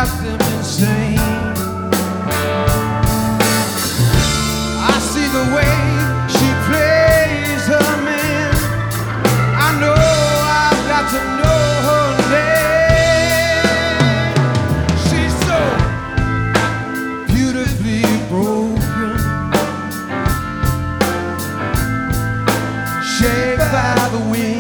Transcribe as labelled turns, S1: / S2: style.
S1: drives them insane. I see the way she plays her man. I know I've got to know her name. She's so beautifully broken, shaped by the wind.